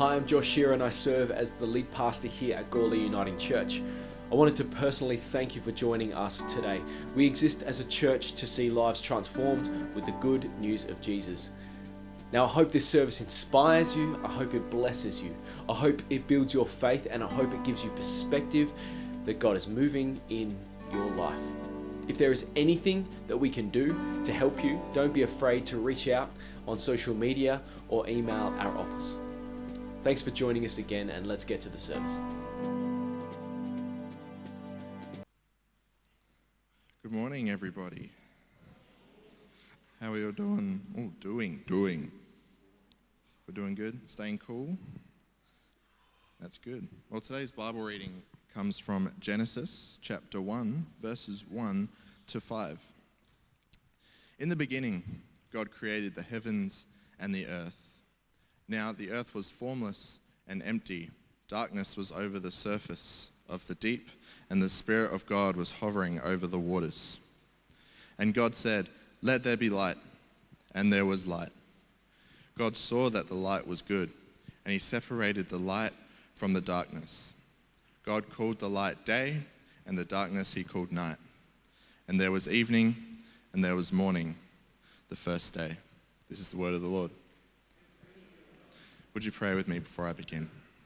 Hi, I'm Josh Shearer and I serve as the lead pastor here at Gawler Uniting Church. I wanted to personally thank you for joining us today. We exist as a church to see lives transformed with the good news of Jesus. Now, I hope this service inspires you, I hope it blesses you, I hope it builds your faith, and I hope it gives you perspective that God is moving in your life. If there is anything that we can do to help you, don't be afraid to reach out on social media or email our office. Thanks for joining us again, and let's get to the service. Good morning, everybody. How are you all doing? Oh, doing. We're doing good? Staying cool? That's good. Well, today's Bible reading comes from Genesis chapter 1, verses 1 to 5. In the beginning, God created the heavens and the earth. Now the earth was formless and empty. Darkness was over the surface of the deep, and the Spirit of God was hovering over the waters. And God said, "Let there be light," and there was light. God saw that the light was good, and he separated the light from the darkness. God called the light day, and the darkness he called night. And there was evening, and there was morning, the first day. This is the word of the Lord. Would you pray with me before I begin?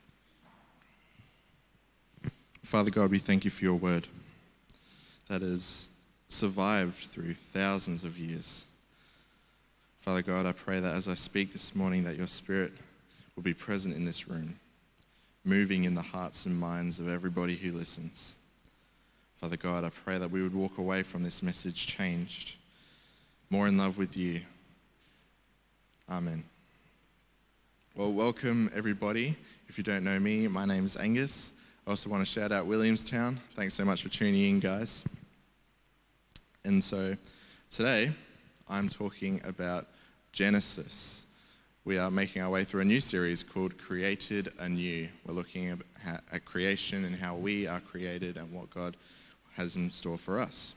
Father God, we thank you for your word that has survived through thousands of years. Father God, I pray that as I speak this morning, that your Spirit will be present in this room, moving in the hearts and minds of everybody who listens. Father God, I pray that we would walk away from this message changed, more in love with you. Amen. Well, welcome everybody. If you don't know me, my name is Angus. I also want to shout out Williamstown. Thanks so much for tuning in, guys. And so today, I'm talking about Genesis. We are making our way through a new series called Created Anew. We're looking at creation and how we are created and what God has in store for us.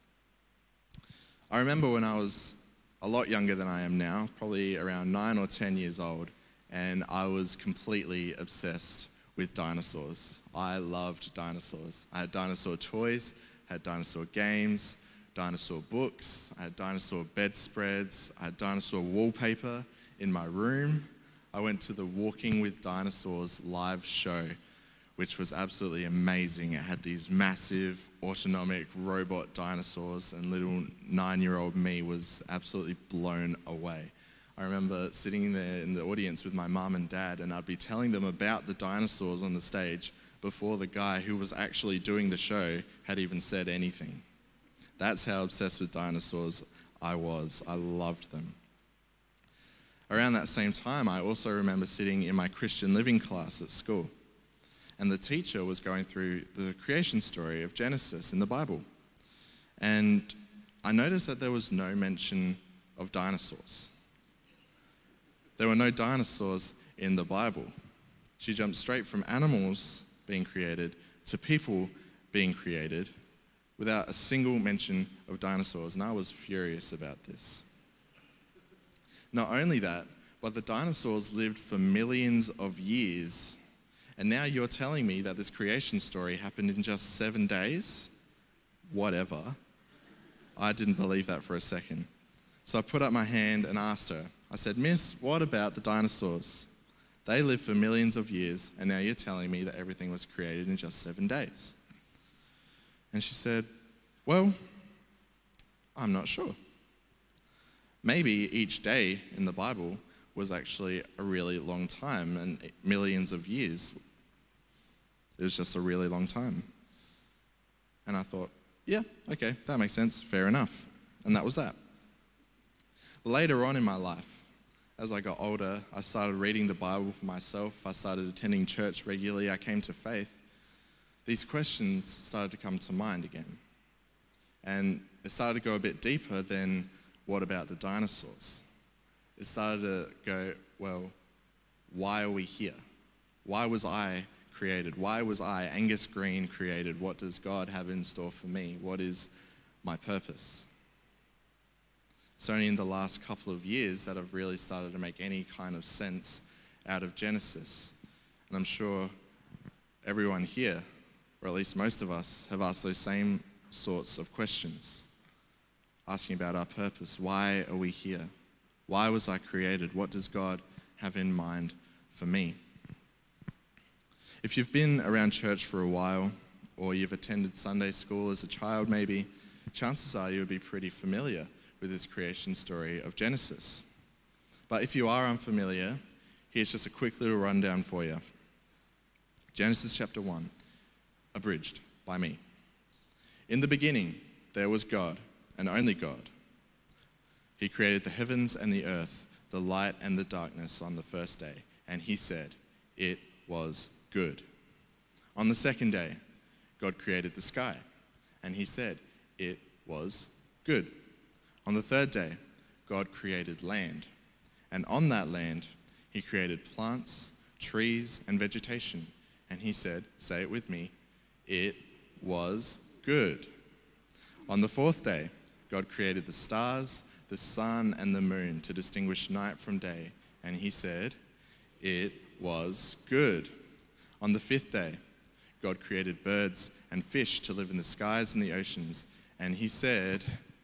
I remember when I was a lot younger than I am now, probably around 9 or 10 years old, and I was completely obsessed with dinosaurs. I loved dinosaurs. I had dinosaur toys, had dinosaur games, dinosaur books, I had dinosaur bedspreads, I had dinosaur wallpaper in my room. I went to the Walking with Dinosaurs live show, which was absolutely amazing. It had these massive autonomic robot dinosaurs, and little 9-year-old me was absolutely blown away. I remember sitting there in the audience with my mum and dad, and I'd be telling them about the dinosaurs on the stage before the guy who was actually doing the show had even said anything. That's how obsessed with dinosaurs I was. I loved them. Around that same time, I also remember sitting in my Christian living class at school, and the teacher was going through the creation story of Genesis in the Bible. And I noticed that there was no mention of dinosaurs. There were no dinosaurs in the Bible. She jumped straight from animals being created to people being created without a single mention of dinosaurs, and I was furious about this. Not only that, but the dinosaurs lived for millions of years, and now you're telling me that this creation story happened in just 7 days? Whatever. I didn't believe that for a second. So I put up my hand and asked her. I said, "Miss, what about the dinosaurs? They lived for millions of years, and now you're telling me that everything was created in just 7 days." And she said, "Well, I'm not sure. Maybe each day in the Bible was actually a really long time, and millions of years, it was just a really long time." And I thought, yeah, okay, that makes sense, fair enough. And that was that. But later on in my life, as I got older, I started reading the Bible for myself. I started attending church regularly. I came to faith. These questions started to come to mind again. And it started to go a bit deeper than, what about the dinosaurs? It started to go, well, why are we here? Why was I created? Why was I, Angus Green, created? What does God have in store for me? What is my purpose? It's only in the last couple of years that I've really started to make any kind of sense out of Genesis. And I'm sure everyone here, or at least most of us, have asked those same sorts of questions. Asking about our purpose. Why are we here? Why was I created? What does God have in mind for me? If you've been around church for a while, or you've attended Sunday school as a child maybe, chances are you'll be pretty familiar with this creation story of Genesis. But if you are unfamiliar, here's just a quick little rundown for you. Genesis chapter 1, abridged by me. In the beginning, there was God, and only God. He created the heavens and the earth, the light and the darkness on the first day, and he said, it was good. On the second day, God created the sky, and he said, it was good. On the third day, God created land, and on that land, he created plants, trees, and vegetation, and he said, say it with me, it was good. On the fourth day, God created the stars, the sun, and the moon to distinguish night from day. And he said, it was good. On the fifth day, God created birds and fish to live in the skies and the oceans. And he said,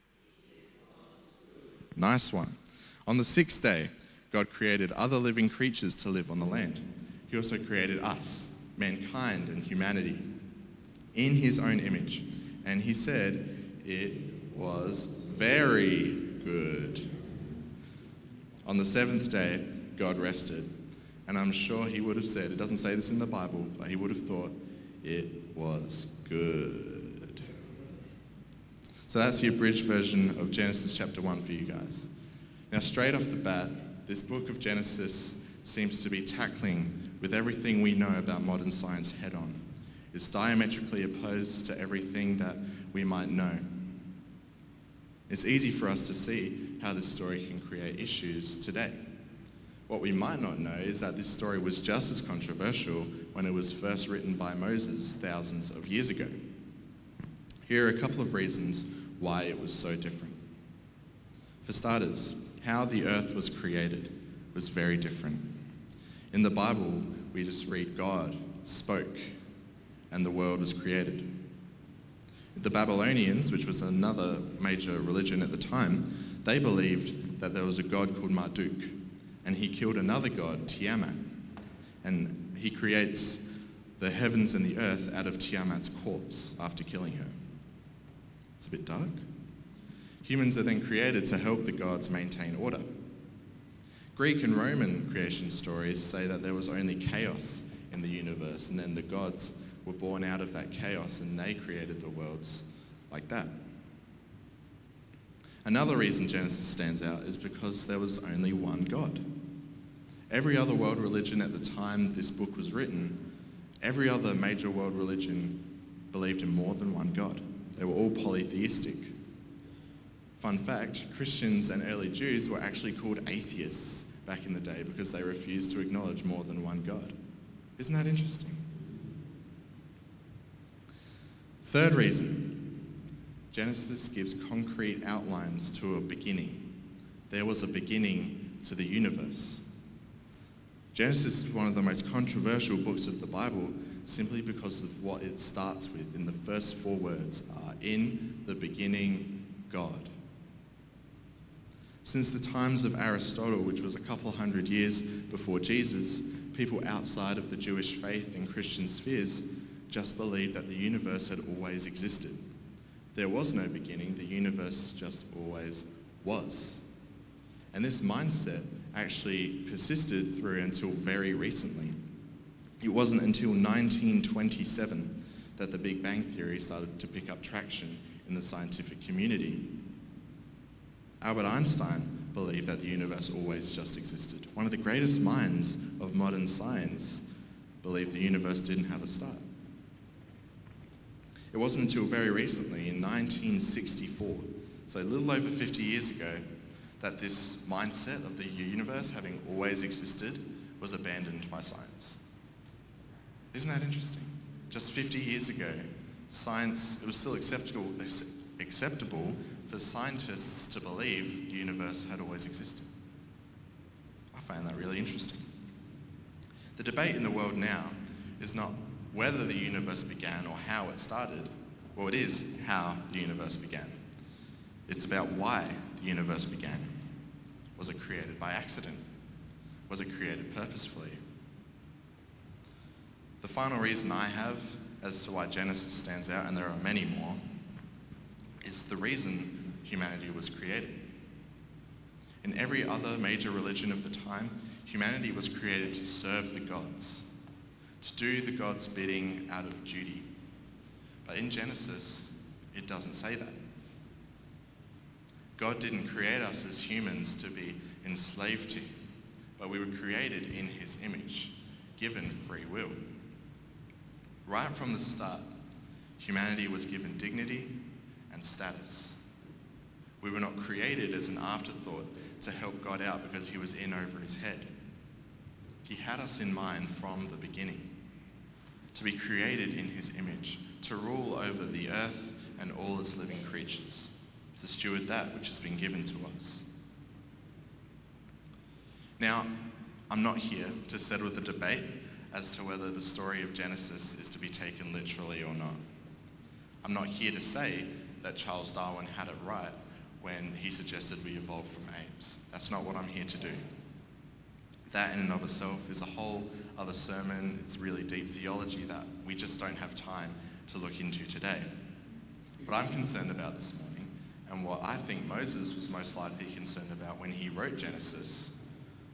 nice one. On the sixth day, God created other living creatures to live on the land. He also created us, mankind and humanity, in his own image. And he said, it was very good. On the seventh day, God rested. And I'm sure he would have said, it doesn't say this in the Bible, but he would have thought, it was good. So that's the abridged version of Genesis chapter 1 for you guys. Now, straight off the bat, this book of Genesis seems to be tackling with everything we know about modern science head on. It's diametrically opposed to everything that we might know. It's easy for us to see how this story can create issues today. What we might not know is that this story was just as controversial when it was first written by Moses thousands of years ago. Here are a couple of reasons why it was so different. For starters, how the earth was created was very different. In the Bible, we just read God spoke and the world was created. The Babylonians, which was another major religion at the time, they believed that there was a god called Marduk, and he killed another god, Tiamat, and he creates the heavens and the earth out of Tiamat's corpse after killing her. It's a bit dark. Humans are then created to help the gods maintain order. Greek and Roman creation stories say that there was only chaos in the universe, and then the gods were born out of that chaos and they created the worlds like that. Another reason Genesis stands out is because there was only one God. Every other world religion at the time this book was written, every other major world religion believed in more than one God. They were all polytheistic. Fun fact, Christians and early Jews were actually called atheists back in the day because they refused to acknowledge more than one God. Isn't that interesting? Third reason, Genesis gives concrete outlines to a beginning. There was a beginning to the universe. Genesis is one of the most controversial books of the Bible simply because of what it starts with. In the first four words are, in the beginning, God. Since the times of Aristotle, which was a couple hundred years before Jesus, people outside of the Jewish faith and Christian spheres just believed that the universe had always existed. There was no beginning, the universe just always was. And this mindset actually persisted through until very recently. It wasn't until 1927 that the Big Bang Theory started to pick up traction in the scientific community. Albert Einstein believed that the universe always just existed. One of the greatest minds of modern science believed the universe didn't have a start. It wasn't until very recently, in 1964, so a little over 50 years ago, that this mindset of the universe having always existed was abandoned by science. Isn't that interesting? Just 50 years ago, science, it was still acceptable for scientists to believe the universe had always existed. I find that really interesting. The debate in the world now is not whether the universe began or how it started. Well, it is how the universe began. It's about why the universe began. Was it created by accident? Was it created purposefully? The final reason I have as to why Genesis stands out, and there are many more, is the reason humanity was created. In every other major religion of the time, humanity was created to serve the gods, to do the gods' bidding out of duty. But in Genesis, it doesn't say that. God didn't create us as humans to be enslaved to, but we were created in his image, given free will. Right from the start, humanity was given dignity and status. We were not created as an afterthought to help God out because he was in over his head. He had us in mind from the beginning, to be created in his image, to rule over the earth and all its living creatures, to steward that which has been given to us. Now, I'm not here to settle the debate as to whether the story of Genesis is to be taken literally or not. I'm not here to say that Charles Darwin had it right when he suggested we evolved from apes. That's not what I'm here to do. That in and of itself is a whole other sermon. It's really deep theology that we just don't have time to look into today. What I'm concerned about this morning, and what I think Moses was most likely concerned about when he wrote Genesis,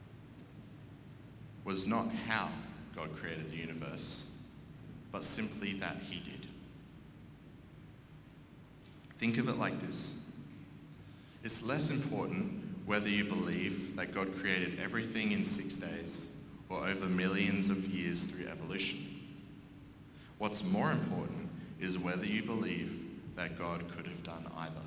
was not how God created the universe, but simply that he did. Think of it like this. It's less important whether you believe that God created everything in 6 days or over millions of years through evolution. What's more important is whether you believe that God could have done either.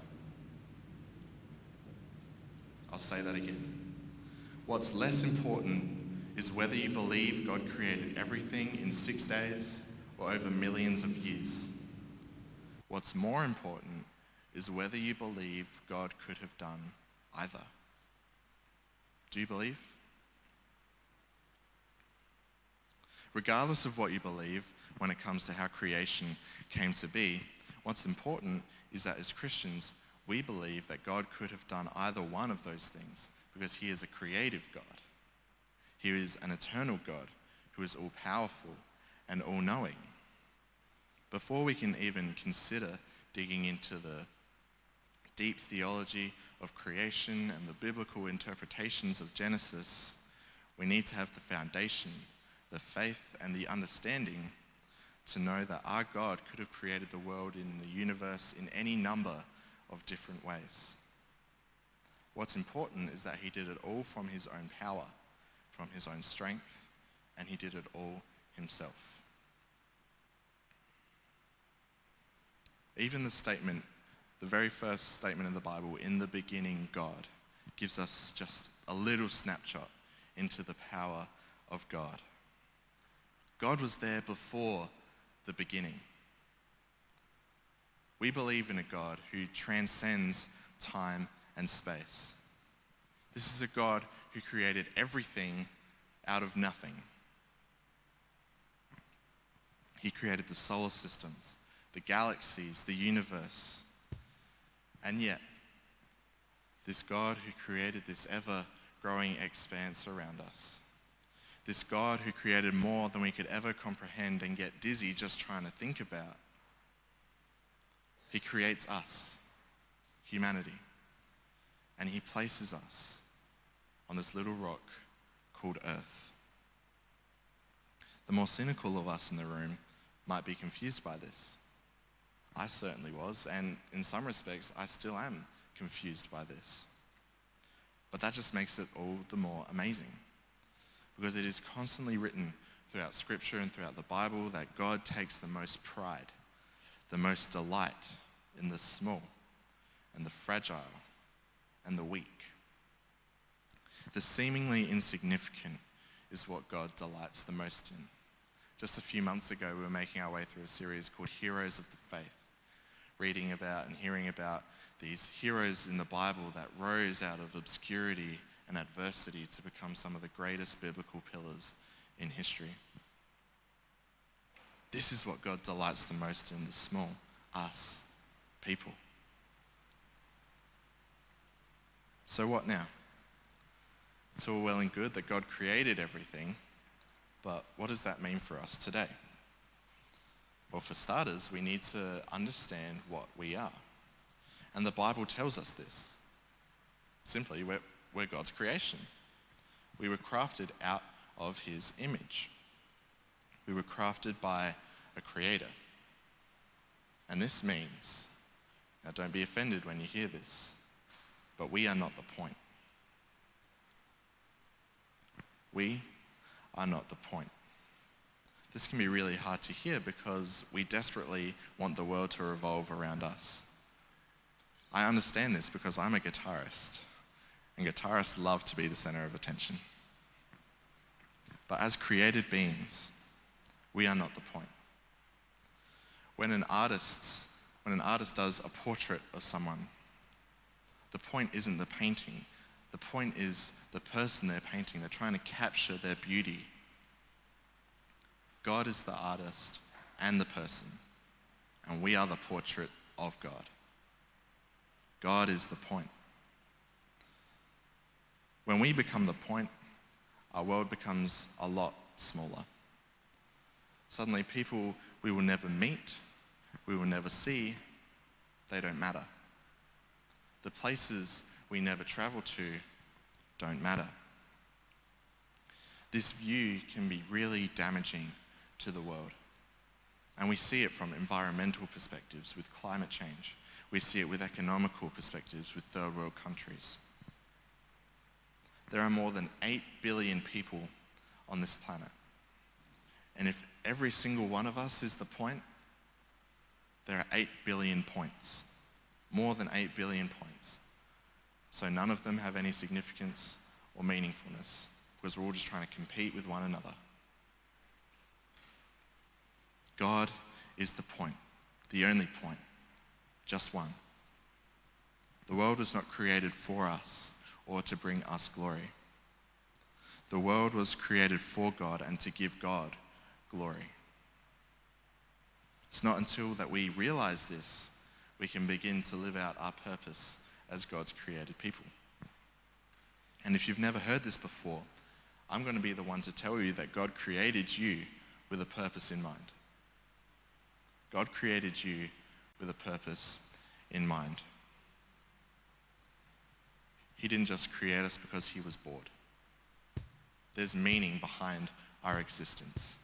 I'll say that again. What's less important is whether you believe God created everything in 6 days or over millions of years. What's more important is whether you believe God could have done either. Do you believe? Regardless of what you believe when it comes to how creation came to be, what's important is that as Christians, we believe that God could have done either one of those things because he is a creative God. He is an eternal God who is all-powerful and all-knowing. Before we can even consider digging into the deep theology of creation and the biblical interpretations of Genesis, we need to have the foundation, the faith, and the understanding to know that our God could have created the world in the universe in any number of different ways. What's important is that he did it all from his own power, from his own strength, and he did it all himself. Even the statement, the very first statement in the Bible, "In the beginning, God," gives us just a little snapshot into the power of God. God was there before the beginning. We believe in a God who transcends time and space. This is a God who created everything out of nothing. He created the solar systems, the galaxies, the universe. And yet, this God who created this ever-growing expanse around us, this God who created more than we could ever comprehend and get dizzy just trying to think about, he creates us, humanity, and he places us on this little rock called Earth. The more cynical of us in the room might be confused by this. I certainly was, and in some respects, I still am confused by this. But that just makes it all the more amazing, because it is constantly written throughout Scripture and throughout the Bible that God takes the most pride, the most delight in the small and the fragile and the weak. The seemingly insignificant is what God delights the most in. Just a few months ago, we were making our way through a series called Heroes of the Faith, reading about and hearing about these heroes in the Bible that rose out of obscurity and adversity to become some of the greatest biblical pillars in history. This is what God delights the most in, the small, us, people. So what now? It's all well and good that God created everything, but what does that mean for us today? Well, for starters, we need to understand what we are. And the Bible tells us this. Simply, we're God's creation. We were crafted out of his image. We were crafted by a creator. And this means, now don't be offended when you hear this, but we are not the point. We are not the point. This can be really hard to hear because we desperately want the world to revolve around us. I understand this because I'm a guitarist, and guitarists love to be the center of attention. But as created beings, we are not the point. When an artist does a portrait of someone, the point isn't the painting. The point is the person they're painting. They're trying to capture their beauty. God is the artist and the person, and we are the portrait of God. God is the point. When we become the point, our world becomes a lot smaller. Suddenly, people we will never meet, we will never see, they don't matter. The places we never travel to don't matter. This view can be really damaging to the world. And we see it from environmental perspectives with climate change. We see it with economical perspectives with third world countries. There are more than 8 billion people on this planet. And if every single one of us is the point, there are 8 billion points. More than 8 billion points. So none of them have any significance or meaningfulness because we're all just trying to compete with one another. God is the point, the only point, just one. The world was not created for us or to bring us glory. The world was created for God and to give God glory. It's not until that we realize this we can begin to live out our purpose as God's created people. And if you've never heard this before, I'm going to be the one to tell you that God created you with a purpose in mind. God created you with a purpose in mind. He didn't just create us because he was bored. There's meaning behind our existence.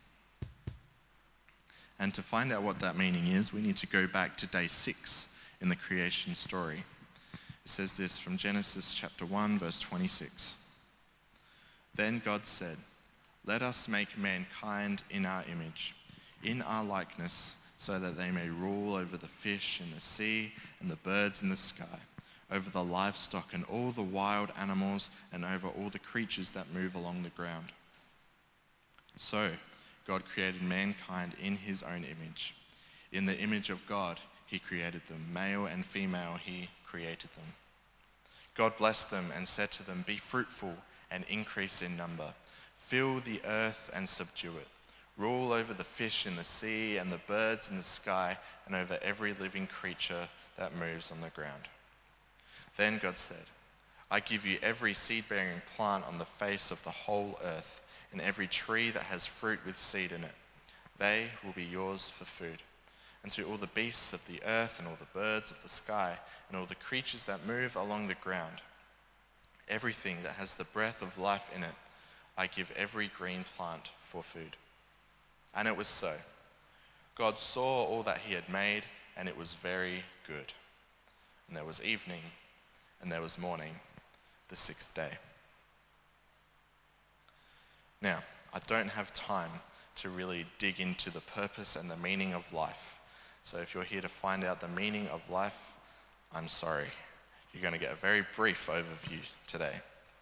And to find out what that meaning is, we need to go back to day 6 in the creation story. It says this from Genesis chapter 1, verse 26. Then God said, "Let us make mankind in our image, in our likeness, so that they may rule over the fish in the sea and the birds in the sky, over the livestock and all the wild animals, and over all the creatures that move along the ground." So God created mankind in his own image. In the image of God, he created them. Male and female, he created them. God blessed them and said to them, "Be fruitful and increase in number. Fill the earth and subdue it. Rule over the fish in the sea and the birds in the sky and over every living creature that moves on the ground." Then God said, "I give you every seed-bearing plant on the face of the whole earth, and every tree that has fruit with seed in it. They will be yours for food. And to all the beasts of the earth and all the birds of the sky and all the creatures that move along the ground, everything that has the breath of life in it, I give every green plant for food." And it was so. God saw all that he had made, and it was very good. And there was evening, and there was morning, the 6th day. Now, I don't have time to really dig into the purpose and the meaning of life. So if you're here to find out the meaning of life, I'm sorry. You're going to get a very brief overview today.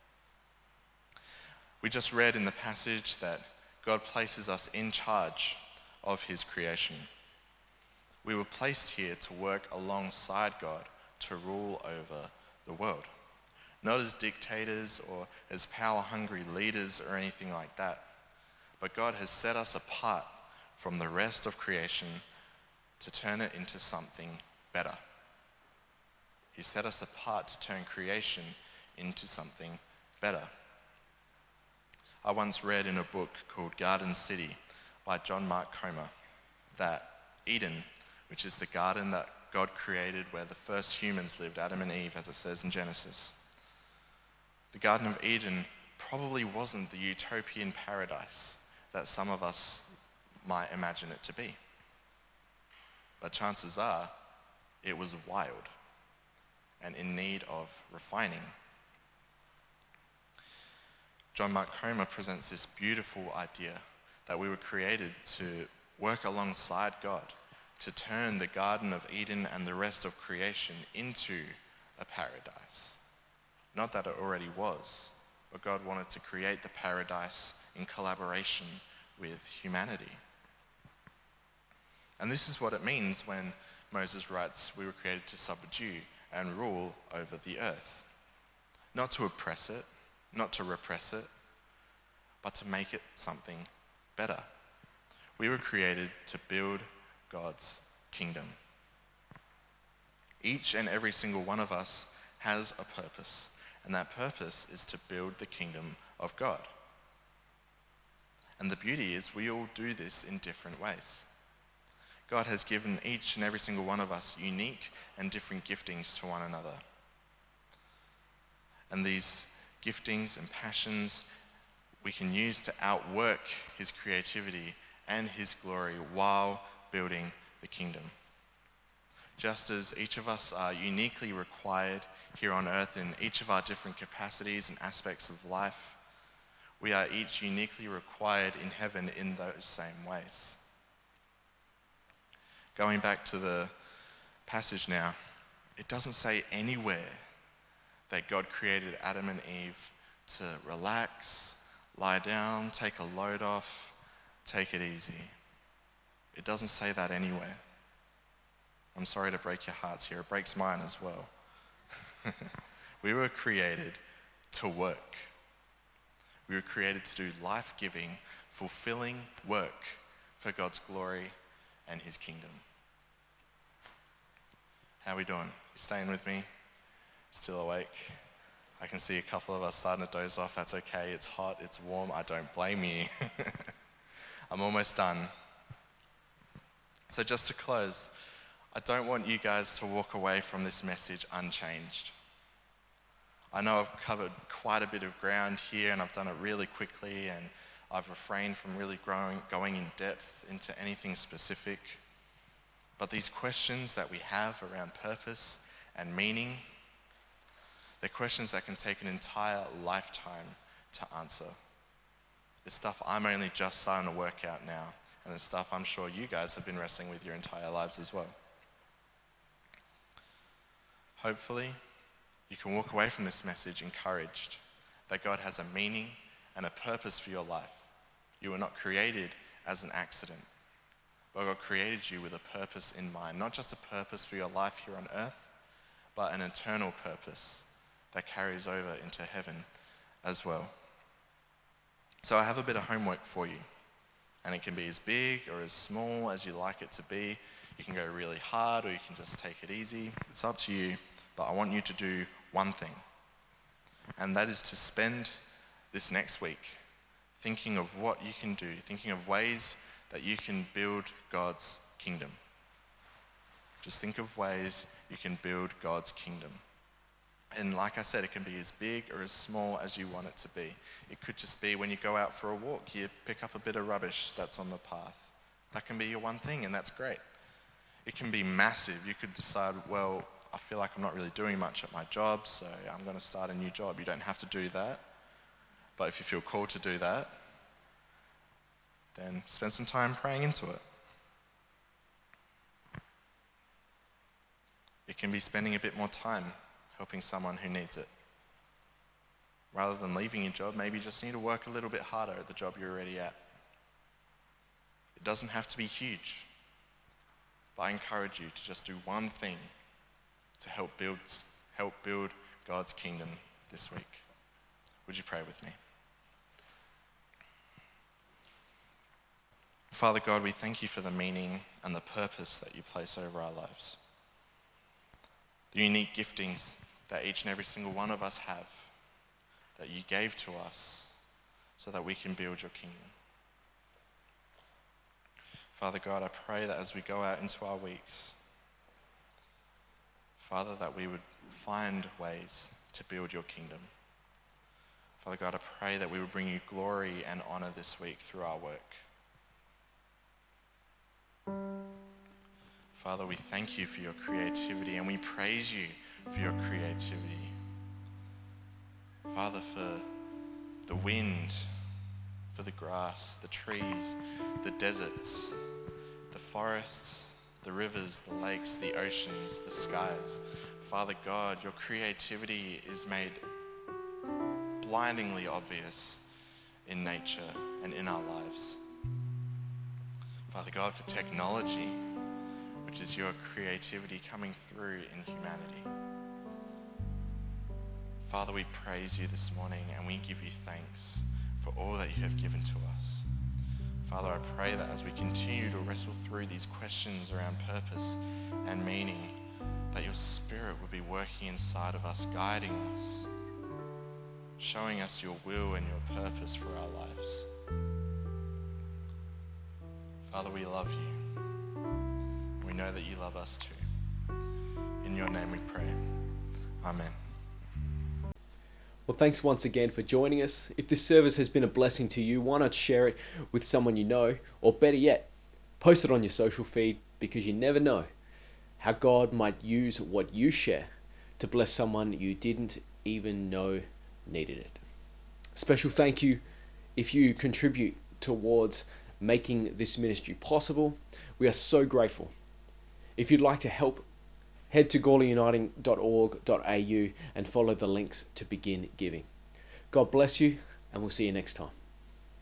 We just read in the passage that God places us in charge of his creation. We were placed here to work alongside God to rule over the world. Not as dictators or as power-hungry leaders or anything like that, But God has set us apart from the rest of creation to turn it into something better. He set us apart to turn creation into something better. I once read in a book called Garden City by John Mark Comer that Eden, which is the garden that God created where the first humans lived, Adam and Eve, as it says in Genesis, the Garden of Eden probably wasn't the utopian paradise that some of us might imagine it to be. But chances are, it was wild and in need of refining. John Mark Comer presents this beautiful idea that we were created to work alongside God, to turn the Garden of Eden and the rest of creation into a paradise. Not that it already was, but God wanted to create the paradise in collaboration with humanity. And this is what it means when Moses writes, we were created to subdue and rule over the earth. Not to oppress it, not to repress it, but to make it something better. We were created to build God's kingdom. Each and every single one of us has a purpose, and that purpose is to build the kingdom of God. And the beauty is we all do this in different ways. God has given each and every single one of us unique and different giftings to one another. And these giftings and passions we can use to outwork his creativity and his glory while building the kingdom. Just as each of us are uniquely required here on earth in each of our different capacities and aspects of life, we are each uniquely required in heaven in those same ways. Going back to the passage now, it doesn't say anywhere that God created Adam and Eve to relax, lie down, take a load off, take it easy. It doesn't say that anywhere. I'm sorry to break your hearts here. It breaks mine as well. We were created to work. We were created to do life-giving, fulfilling work for God's glory and his kingdom. How are we doing? You staying with me? Still awake? I can see a couple of us starting to doze off. That's okay. It's hot. It's warm. I don't blame you. I'm almost done. So just to close, I don't want you guys to walk away from this message unchanged. I know I've covered quite a bit of ground here and I've done it really quickly and I've refrained from really going in depth into anything specific. But these questions that we have around purpose and meaning, they're questions that can take an entire lifetime to answer. It's stuff I'm only just starting to work out now, and it's stuff I'm sure you guys have been wrestling with your entire lives as well. Hopefully, you can walk away from this message encouraged that God has a meaning and a purpose for your life. You were not created as an accident, but God created you with a purpose in mind, not just a purpose for your life here on earth, but an eternal purpose that carries over into heaven as well. So I have a bit of homework for you, and it can be as big or as small as you like it to be. You can go really hard or you can just take it easy. It's up to you, but I want you to do one thing, and that is to spend this next week thinking of what you can do, thinking of ways that you can build God's kingdom. Just think of ways you can build God's kingdom. And like I said, it can be as big or as small as you want it to be. It could just be when you go out for a walk, you pick up a bit of rubbish that's on the path. That can be your one thing, and that's great. It can be massive. You could decide, well, I feel like I'm not really doing much at my job, so I'm going to start a new job. You don't have to do that. But if you feel called to do that, then spend some time praying into it. It can be spending a bit more time helping someone who needs it. Rather than leaving your job, maybe you just need to work a little bit harder at the job you're already at. It doesn't have to be huge, but I encourage you to just do one thing to help build God's kingdom this week. Would you pray with me? Father God, we thank you for the meaning and the purpose that you place over our lives. The unique giftings that each and every single one of us have, that you gave to us so that we can build your kingdom. Father God, I pray that as we go out into our weeks, Father, that we would find ways to build your kingdom. Father God, I pray that we would bring you glory and honor this week through our work. Father, we thank you for your creativity and we praise you for your creativity. Father, for the wind, for the grass, the trees, the deserts, the forests, the rivers, the lakes, the oceans, the skies. Father God, your creativity is made blindingly obvious in nature and in our lives. Father God, for technology, which is your creativity coming through in humanity. Father, we praise you this morning and we give you thanks for all that you have given to us. Father, I pray that as we continue to wrestle through these questions around purpose and meaning, that your Spirit would be working inside of us, guiding us, showing us your will and your purpose for our lives. Father, we love you. We know that you love us too. In your name we pray. Amen. Well, thanks once again for joining us. If this service has been a blessing to you, why not share it with someone you know, or better yet, post it on your social feed, because you never know how God might use what you share to bless someone you didn't even know needed it. Special thank you if you contribute towards making this ministry possible. We are so grateful. If you'd like to help, head to gourleyuniting.org.au and follow the links to begin giving. God bless you, and we'll see you next time.